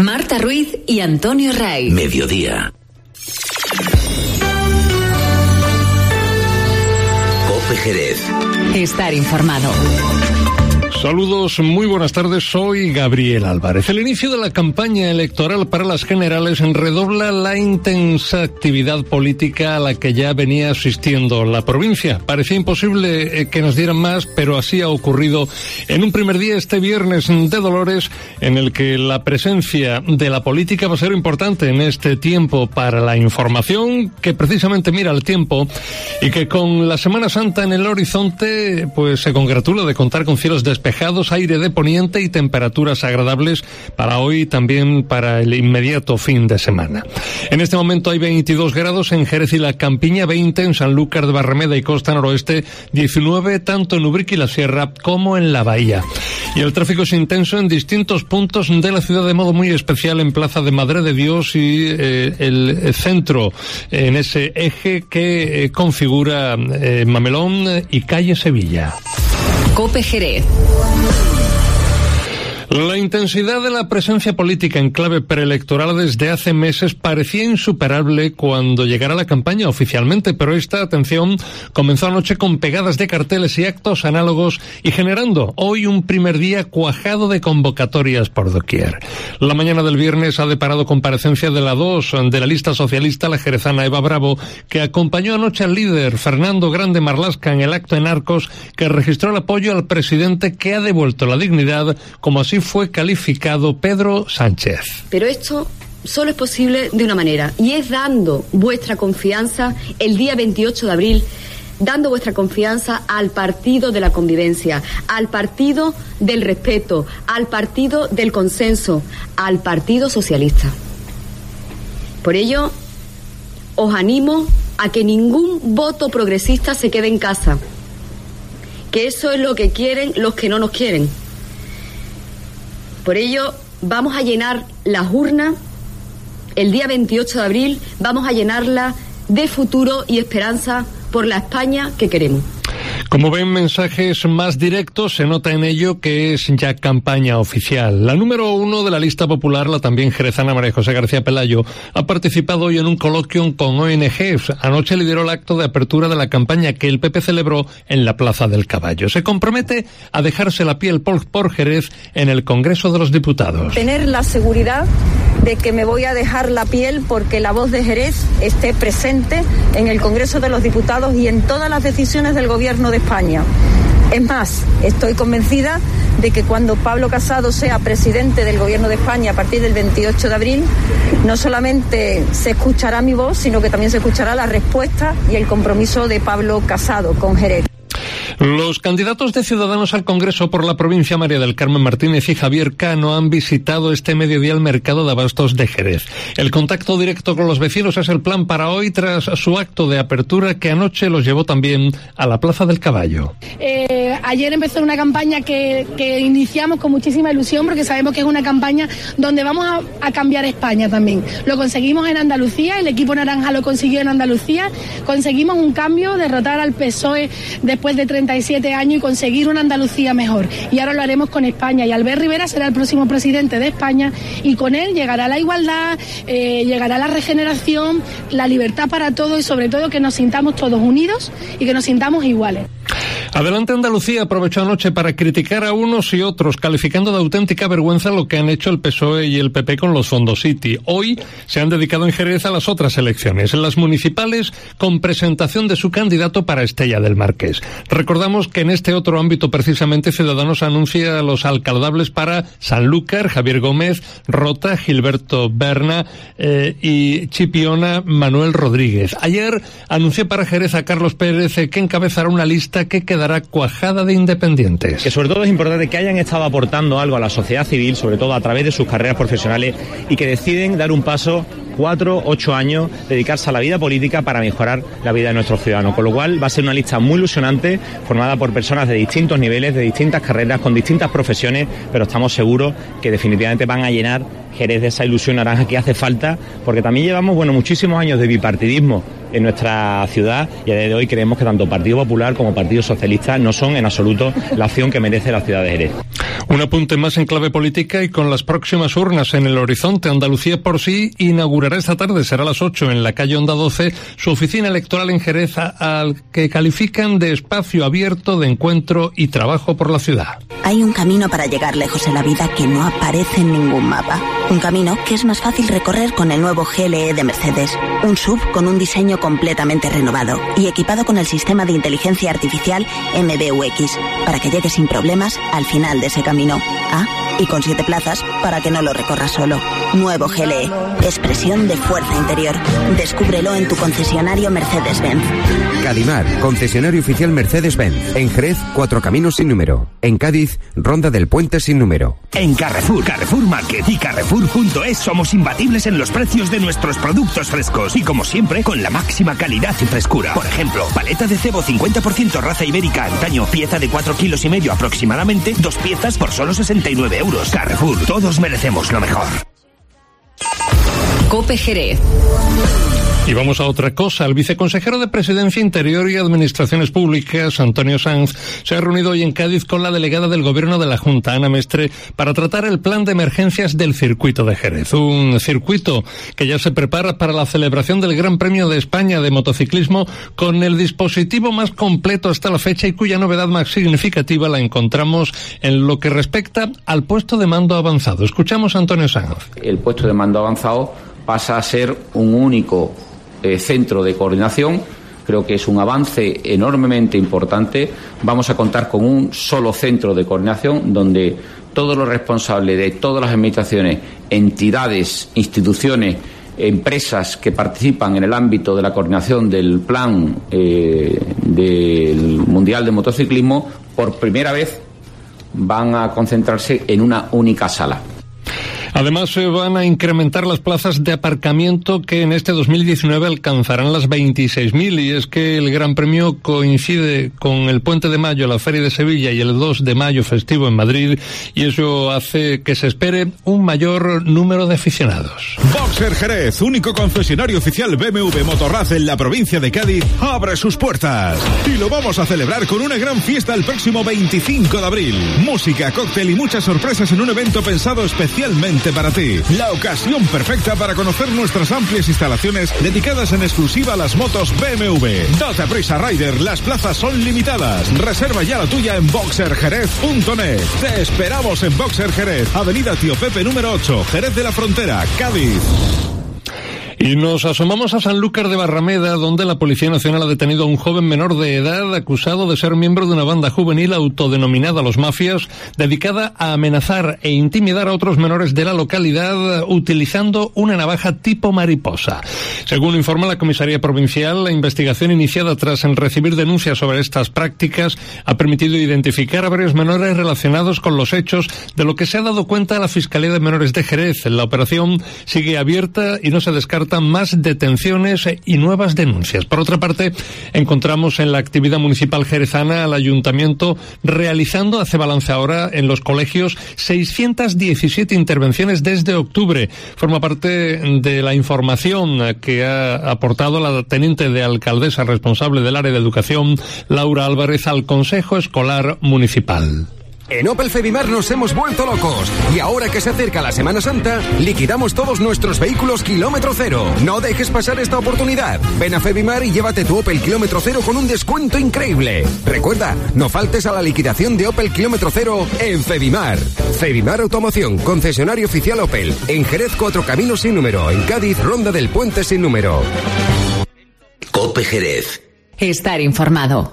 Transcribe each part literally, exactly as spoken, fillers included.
Marta Ruiz y Antonio Ray. Mediodía. COPE Jerez. Estar informado. Saludos, muy buenas tardes, soy Gabriel Álvarez. El inicio de la campaña electoral para las generales redobla la intensa actividad política a la que ya venía asistiendo la provincia. Parecía imposible que nos dieran más, pero así ha ocurrido en un primer día este viernes de Dolores, en el que la presencia de la política va a ser importante en este tiempo para la información, que precisamente mira el tiempo y que con la Semana Santa en el horizonte, pues se congratula de contar con cielos despejados, aire de poniente y temperaturas agradables para hoy, también para el inmediato fin de semana. En este momento hay veintidós grados en Jerez y la Campiña, veinte en Sanlúcar de Barrameda y Costa Noroeste, diecinueve tanto en Ubrique y la Sierra como en la Bahía. Y el tráfico es intenso en distintos puntos de la ciudad, de modo muy especial en Plaza de Madre de Dios y eh, el centro, en ese eje que eh, configura eh, Mamelón y calle Sevilla. COPE Jerez. La intensidad de la presencia política en clave preelectoral desde hace meses parecía insuperable cuando llegara la campaña oficialmente, pero esta, atención, comenzó anoche con pegadas de carteles y actos análogos y generando hoy un primer día cuajado de convocatorias por doquier. La mañana del viernes ha deparado comparecencia de la dos de la lista socialista, la jerezana Eva Bravo, que acompañó anoche al líder Fernando Grande Marlasca en el acto en Arcos, que registró el apoyo al presidente, que ha devuelto la dignidad, como así fue calificado Pedro Sánchez. Pero esto solo es posible de una manera, y es dando vuestra confianza el día veintiocho de abril, dando vuestra confianza al partido de la convivencia, al partido del respeto, al partido del consenso, al Partido Socialista. Por ello, os animo a que ningún voto progresista se quede en casa, que eso es lo que quieren los que no nos quieren. Por ello, vamos a llenar las urnas el día veintiocho de abril, vamos a llenarlas de futuro y esperanza por la España que queremos. Como ven, mensajes más directos, se nota en ello que es ya campaña oficial. La número uno de la lista popular, la también jerezana María José García Pelayo, ha participado hoy en un coloquio con O N Ges. Anoche lideró el acto de apertura de la campaña que el P P celebró en la Plaza del Caballo. Se compromete a dejarse la piel por, por Jerez en el Congreso de los Diputados. Tener la seguridad de que me voy a dejar la piel porque la voz de Jerez esté presente en el Congreso de los Diputados y en todas las decisiones del Gobierno de España. Es más, estoy convencida de que cuando Pablo Casado sea presidente del Gobierno de España a partir del veintiocho de abril, no solamente se escuchará mi voz, sino que también se escuchará la respuesta y el compromiso de Pablo Casado con Jerez. Los candidatos de Ciudadanos al Congreso por la provincia, María del Carmen Martínez y Javier Cano, han visitado este mediodía el mercado de abastos de Jerez. El contacto directo con los vecinos es el plan para hoy, tras su acto de apertura que anoche los llevó también a la Plaza del Caballo. Eh, ayer empezó una campaña que, que iniciamos con muchísima ilusión, porque sabemos que es una campaña donde vamos a, a cambiar España también. Lo conseguimos en Andalucía, el equipo naranja lo consiguió en Andalucía, conseguimos un cambio, derrotar al P S O E después de treinta y siete años y conseguir una Andalucía mejor. Y ahora lo haremos con España, y Albert Rivera será el próximo presidente de España, y con él llegará la igualdad, eh, llegará la regeneración, la libertad para todos, y sobre todo que nos sintamos todos unidos y que nos sintamos iguales. Adelante Andalucía aprovechó anoche para criticar a unos y otros, calificando de auténtica vergüenza lo que han hecho el P S O E y el P P con los fondos City. Hoy se han dedicado en Jerez a las otras elecciones, en las municipales, con presentación de su candidato para Estella del Marqués. Recordamos que en este otro ámbito precisamente Ciudadanos anuncia a los alcaldables para Sanlúcar, Javier Gómez, Rota, Gilberto Berna eh, y Chipiona, Manuel Rodríguez. Ayer anunció para Jerez a Carlos Pérez, eh, que encabezará una lista que quedará cuajada de independientes. Que sobre todo es importante que hayan estado aportando algo a la sociedad civil, sobre todo a través de sus carreras profesionales, y que deciden dar un paso, cuatro, ocho años, dedicarse a la vida política para mejorar la vida de nuestros ciudadanos. Con lo cual va a ser una lista muy ilusionante, formada por personas de distintos niveles, de distintas carreras, con distintas profesiones, pero estamos seguros que definitivamente van a llenar Jerez de esa ilusión naranja que hace falta, porque también llevamos, bueno, muchísimos años de bipartidismo en nuestra ciudad, y a día de hoy creemos que tanto Partido Popular como Partido Socialista no son en absoluto la opción que merece la ciudad de Jerez. Un apunte más en clave política y con las próximas urnas en el horizonte. Andalucía por sí inaugurará esta tarde, será a las ocho, en la calle Honda doce, su oficina electoral en Jerez, al que califican de espacio abierto de encuentro y trabajo por la ciudad. Hay un camino para llegar lejos en la vida que no aparece en ningún mapa. Un camino que es más fácil recorrer con el nuevo G L E de Mercedes. Un S U V con un diseño completamente renovado y equipado con el sistema de inteligencia artificial M B U X, para que llegue sin problemas al final de ese camino. Ah, y con siete plazas para que no lo recorras solo. Nuevo G L E, expresión de fuerza interior. Descúbrelo en tu concesionario Mercedes-Benz. Cadimar, concesionario oficial Mercedes-Benz. En Jerez, Cuatro Caminos sin número. En Cádiz, Ronda del Puente sin número. En Carrefour, Carrefour Market y Carrefour punto es somos imbatibles en los precios de nuestros productos frescos y, como siempre, con la máxima calidad y frescura. Por ejemplo, paleta de cebo cincuenta por ciento raza ibérica antaño, pieza de cuatro kilos y medio aproximadamente, dos piezas por solo sesenta y nueve euros. Carrefour, todos merecemos lo mejor. COPE Jerez. Y vamos a otra cosa. El viceconsejero de Presidencia, Interior y Administraciones Públicas, Antonio Sanz, se ha reunido hoy en Cádiz con la delegada del Gobierno de la Junta, Ana Mestre, para tratar el plan de emergencias del circuito de Jerez. Un circuito que ya se prepara para la celebración del Gran Premio de España de motociclismo, con el dispositivo más completo hasta la fecha y cuya novedad más significativa la encontramos en lo que respecta al puesto de mando avanzado. Escuchamos a Antonio Sanz. El puesto de mando avanzado pasa a ser un único Eh, centro de coordinación. Creo que es un avance enormemente importante. Vamos a contar con un solo centro de coordinación donde todos los responsables de todas las administraciones, entidades, instituciones, empresas que participan en el ámbito de la coordinación del plan eh, del Mundial de Motociclismo, por primera vez van a concentrarse en una única sala. Además, se van a incrementar las plazas de aparcamiento, que en este dos mil diecinueve alcanzarán las veintiséis mil, y es que el Gran Premio coincide con el Puente de Mayo, la Feria de Sevilla, y el dos de mayo festivo en Madrid, y eso hace que se espere un mayor número de aficionados. Boxer Jerez, único concesionario oficial B M W Motorrad en la provincia de Cádiz, abre sus puertas. Y lo vamos a celebrar con una gran fiesta el próximo veinticinco de abril. Música, cóctel y muchas sorpresas en un evento pensado especialmente para ti. La ocasión perfecta para conocer nuestras amplias instalaciones dedicadas en exclusiva a las motos B M W. Date prisa, Rider, las plazas son limitadas. Reserva ya la tuya en boxer jerez punto net. Te esperamos en Boxer Jerez, Avenida Tío Pepe número ocho, Jerez de la Frontera, Cádiz. Y nos asomamos a Sanlúcar de Barrameda, donde la Policía Nacional ha detenido a un joven menor de edad acusado de ser miembro de una banda juvenil autodenominada Los Mafias, dedicada a amenazar e intimidar a otros menores de la localidad utilizando una navaja tipo mariposa. Según informa la Comisaría Provincial, la investigación iniciada tras recibir denuncias sobre estas prácticas ha permitido identificar a varios menores relacionados con los hechos, de lo que se ha dado cuenta la Fiscalía de Menores de Jerez. La operación sigue abierta y no se descarta más detenciones y nuevas denuncias. Por otra parte, encontramos en la actividad municipal jerezana al ayuntamiento realizando, hace balance ahora, en los colegios seiscientas diecisiete intervenciones desde octubre. Forma parte de la información que ha aportado la teniente de alcaldesa responsable del área de educación, Laura Álvarez, al Consejo Escolar Municipal. En Opel Febimar nos hemos vuelto locos y ahora que se acerca la Semana Santa, liquidamos todos nuestros vehículos kilómetro cero. No dejes pasar esta oportunidad. Ven a Febimar y llévate tu Opel kilómetro cero con un descuento increíble. Recuerda, no faltes a la liquidación de Opel kilómetro cero en Febimar. Febimar Automoción, concesionario oficial Opel. En Jerez, Cuatro Caminos sin número. En Cádiz, Ronda del Puente sin número. COPE Jerez. Estar informado.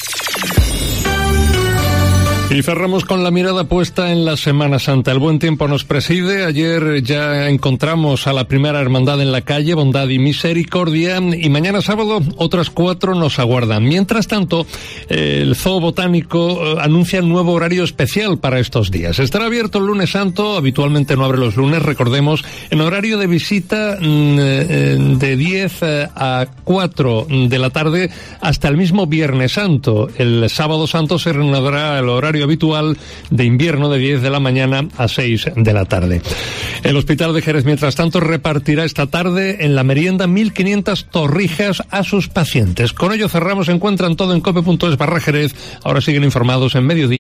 Y cerramos con la mirada puesta en la Semana Santa. El buen tiempo nos preside. Ayer ya encontramos a la primera hermandad en la calle, Bondad y Misericordia, y mañana sábado otras cuatro nos aguardan. Mientras tanto, el Zoo Botánico anuncia un nuevo horario especial para estos días. Estará abierto el lunes santo, habitualmente no abre los lunes, recordemos, en horario de visita de diez a cuatro de la tarde hasta el mismo Viernes Santo. El sábado santo se reanudará el horario horario habitual de invierno de diez de la mañana a seis de la tarde. El Hospital de Jerez, mientras tanto, repartirá esta tarde en la merienda mil quinientas torrijas a sus pacientes. Con ello cerramos. Encuentran todo en cope punto es barra Jerez. Ahora siguen informados en mediodía.